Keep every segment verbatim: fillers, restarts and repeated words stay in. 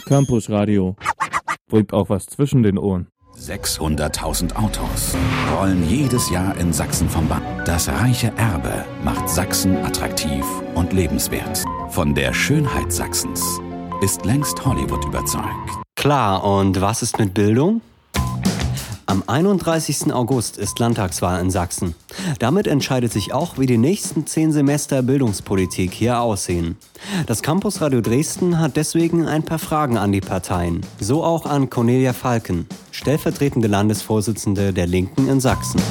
Campus Radio. Bringt auch was zwischen den Ohren. sechshunderttausend Autos rollen jedes Jahr in Sachsen vom Band. Das reiche Erbe macht Sachsen attraktiv und lebenswert. Von der Schönheit Sachsens ist längst Hollywood überzeugt. Klar, und was ist mit Bildung? Am einunddreißigsten August ist Landtagswahl in Sachsen. Damit entscheidet sich auch, wie die nächsten zehn Semester Bildungspolitik hier aussehen. Das Campus Radio Dresden hat deswegen ein paar Fragen an die Parteien. So auch an Cornelia Falken, stellvertretende Landesvorsitzende der Linken in Sachsen.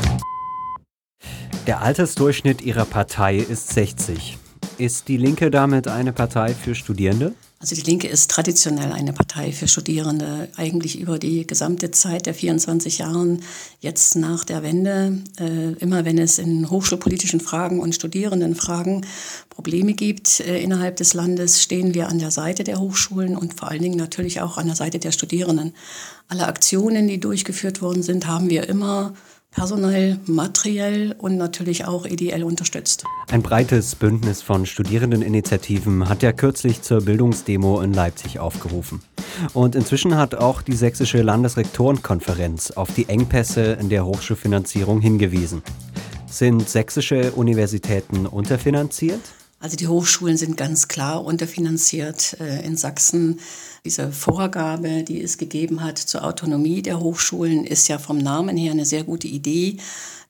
Der Altersdurchschnitt ihrer Partei ist sechzig. Ist die Linke damit eine Partei für Studierende? Also die Linke ist traditionell eine Partei für Studierende, eigentlich über die gesamte Zeit der vierundzwanzig Jahren, jetzt nach der Wende. Äh, immer wenn es in hochschulpolitischen Fragen und Studierendenfragen Probleme gibt äh, innerhalb des Landes, stehen wir an der Seite der Hochschulen und vor allen Dingen natürlich auch an der Seite der Studierenden. Alle Aktionen, die durchgeführt worden sind, haben wir immer personell, materiell und natürlich auch ideell unterstützt. Ein breites Bündnis von Studierendeninitiativen hat ja kürzlich zur Bildungsdemo in Leipzig aufgerufen. Und inzwischen hat auch die Sächsische Landesrektorenkonferenz auf die Engpässe in der Hochschulfinanzierung hingewiesen. Sind sächsische Universitäten unterfinanziert? Also die Hochschulen sind ganz klar unterfinanziert äh, in Sachsen. Diese Vorgabe, die es gegeben hat zur Autonomie der Hochschulen, ist ja vom Namen her eine sehr gute Idee.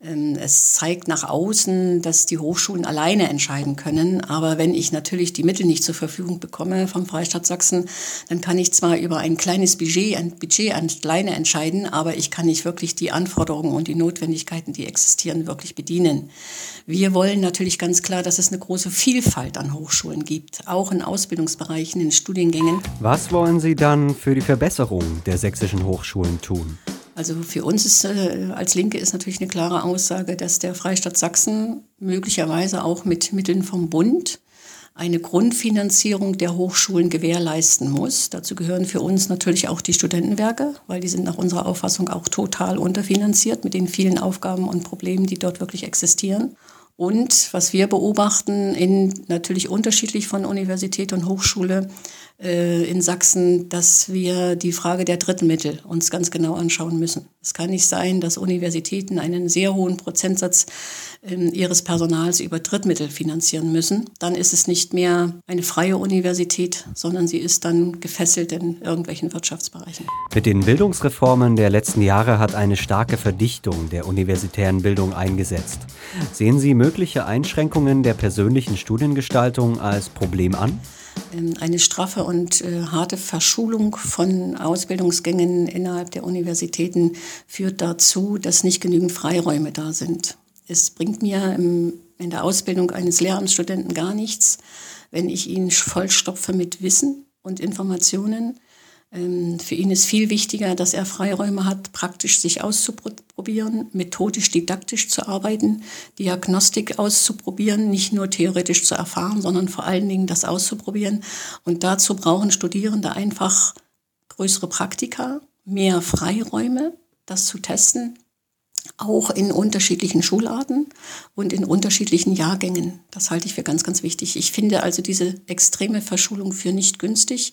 Es zeigt nach außen, dass die Hochschulen alleine entscheiden können. Aber wenn ich natürlich die Mittel nicht zur Verfügung bekomme vom Freistaat Sachsen, dann kann ich zwar über ein kleines Budget, ein Budget alleine entscheiden, aber ich kann nicht wirklich die Anforderungen und die Notwendigkeiten, die existieren, wirklich bedienen. Wir wollen natürlich ganz klar, dass es eine große Vielfalt an Hochschulen gibt, auch in Ausbildungsbereichen, in Studiengängen. Was wollen Sie dann für die Verbesserung der sächsischen Hochschulen tun? Also für uns ist, äh, als Linke ist natürlich eine klare Aussage, dass der Freistaat Sachsen möglicherweise auch mit Mitteln vom Bund eine Grundfinanzierung der Hochschulen gewährleisten muss. Dazu gehören für uns natürlich auch die Studentenwerke, weil die sind nach unserer Auffassung auch total unterfinanziert mit den vielen Aufgaben und Problemen, die dort wirklich existieren. Und was wir beobachten, in natürlich unterschiedlich von Universität und Hochschule äh, in Sachsen, dass wir die Frage der Drittmittel uns ganz genau anschauen müssen. Es kann nicht sein, dass Universitäten einen sehr hohen Prozentsatz äh, ihres Personals über Drittmittel finanzieren müssen. Dann ist es nicht mehr eine freie Universität, sondern sie ist dann gefesselt in irgendwelchen Wirtschaftsbereichen. Mit den Bildungsreformen der letzten Jahre hat eine starke Verdichtung der universitären Bildung eingesetzt. Sehen Sie mögliche Einschränkungen der persönlichen Studiengestaltung als Problem an? Eine straffe und äh, harte Verschulung von Ausbildungsgängen innerhalb der Universitäten führt dazu, dass nicht genügend Freiräume da sind. Es bringt mir im, in der Ausbildung eines Lehramtsstudenten gar nichts, wenn ich ihn vollstopfe mit Wissen und Informationen. Ähm, für ihn ist viel wichtiger, dass er Freiräume hat, praktisch sich auszuprobieren, methodisch-didaktisch zu arbeiten, Diagnostik auszuprobieren, nicht nur theoretisch zu erfahren, sondern vor allen Dingen das auszuprobieren. Und dazu brauchen Studierende einfach größere Praktika, mehr Freiräume, das zu testen, auch in unterschiedlichen Schularten und in unterschiedlichen Jahrgängen. Das halte ich für ganz, ganz wichtig. Ich finde also diese extreme Verschulung für nicht günstig.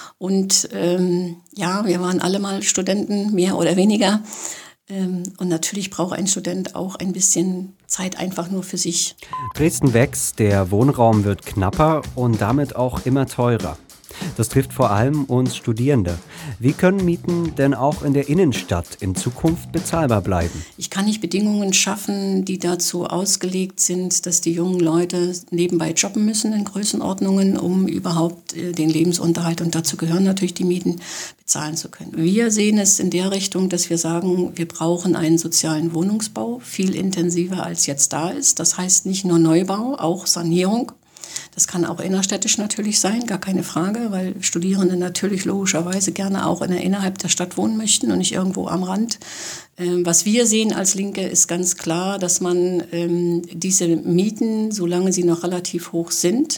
Und ähm, ja, wir waren alle mal Studenten, mehr oder weniger. Ähm, und natürlich braucht ein Student auch ein bisschen Zeit einfach nur für sich. Dresden wächst, der Wohnraum wird knapper und damit auch immer teurer. Das trifft vor allem uns Studierende. Wie können Mieten denn auch in der Innenstadt in Zukunft bezahlbar bleiben? Ich kann nicht Bedingungen schaffen, die dazu ausgelegt sind, dass die jungen Leute nebenbei jobben müssen in Größenordnungen, um überhaupt den Lebensunterhalt, und dazu gehören natürlich die Mieten, bezahlen zu können. Wir sehen es in der Richtung, dass wir sagen, wir brauchen einen sozialen Wohnungsbau, viel intensiver als jetzt da ist. Das heißt nicht nur Neubau, auch Sanierung. Das kann auch innerstädtisch natürlich sein, gar keine Frage, weil Studierende natürlich logischerweise gerne auch in der, innerhalb der Stadt wohnen möchten und nicht irgendwo am Rand. Ähm, was wir sehen als Linke ist ganz klar, dass man ähm, diese Mieten, solange sie noch relativ hoch sind,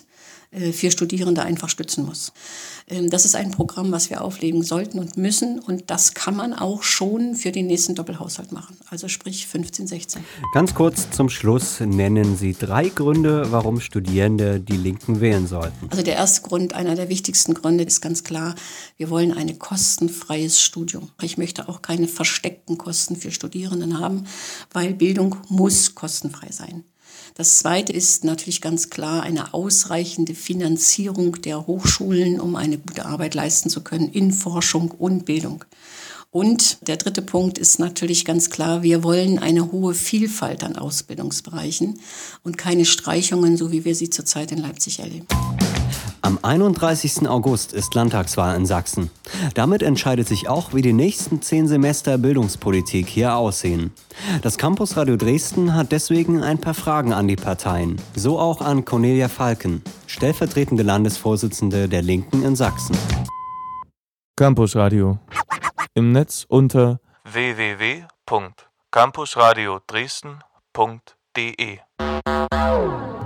für Studierende einfach stützen muss. Das ist ein Programm, was wir auflegen sollten und müssen. Und das kann man auch schon für den nächsten Doppelhaushalt machen. Also sprich fünfzehn, sechzehn. Ganz kurz zum Schluss nennen Sie drei Gründe, warum Studierende die Linken wählen sollten. Also der erste Grund, einer der wichtigsten Gründe ist ganz klar, wir wollen ein kostenfreies Studium. Ich möchte auch keine versteckten Kosten für Studierenden haben, weil Bildung muss kostenfrei sein. Das Zweite ist natürlich ganz klar eine ausreichende Finanzierung der Hochschulen, um eine gute Arbeit leisten zu können in Forschung und Bildung. Und der dritte Punkt ist natürlich ganz klar, wir wollen eine hohe Vielfalt an Ausbildungsbereichen und keine Streichungen, so wie wir sie zurzeit in Leipzig erleben. Am einunddreißigsten August ist Landtagswahl in Sachsen. Damit entscheidet sich auch, wie die nächsten zehn Semester Bildungspolitik hier aussehen. Das Campusradio Dresden hat deswegen ein paar Fragen an die Parteien. So auch an Cornelia Falken, stellvertretende Landesvorsitzende der Linken in Sachsen. Campusradio. Im Netz unter w w w punkt campusradio dresden punkt d e.